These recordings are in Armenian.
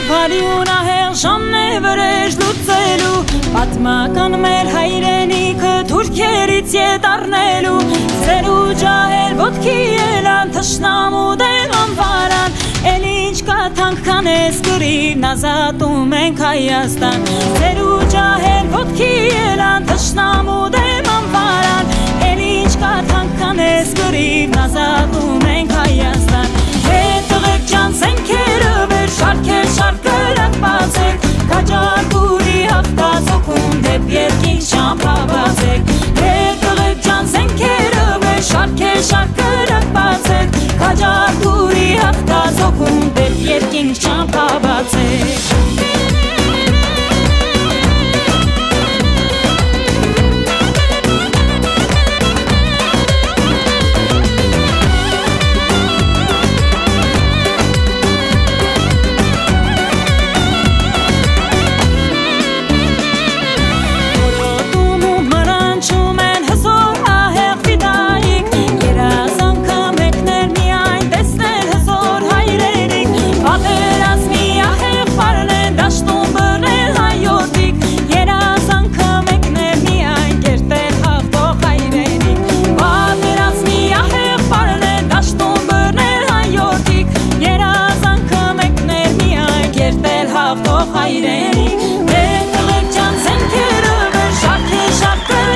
Բարյունահեղ ժամն է վրեժ լուծելու Պատմական մեր հայրենիքը թուրքերից ետ առնելու Ձերու ջահել ոտքի ելան թշնամու դեմ անվարան Էլ ինչ կաթանք կանես կրիվն ազատում ենք Հայաստան Ձերու ջահել ոտքի ելան թշնամու դեմ անվարան Էլ ինչ կաթանք կանես կրիվն ազատում ենք Հայաստան Հետ տղեկ ջան զենքերը վեր շարքեր շարքը լակբացեք Կաջարկուրի հաղթազոքում դեպ երկինք ճամփաբացեք Հետ տղեկ ջան զենքերը վեր շարքեր շարքը լակբացեք Կաջարկուրի հաղթազոքում դեպ երկինք ճամփաբացեք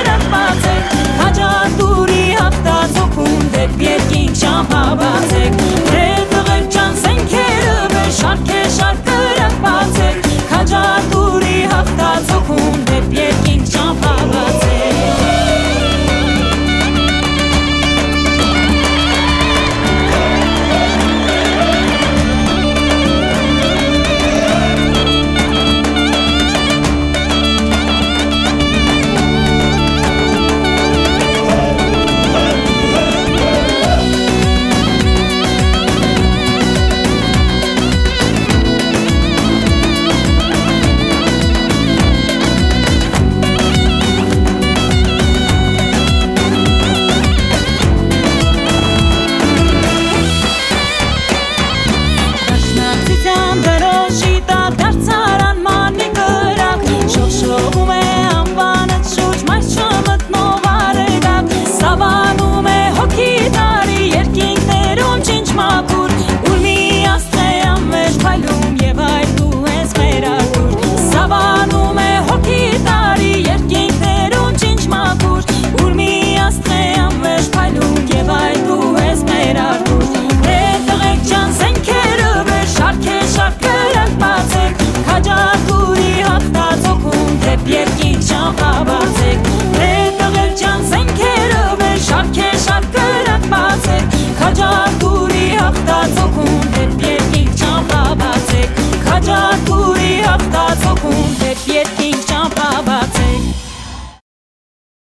Երկինք ճամփաբացեք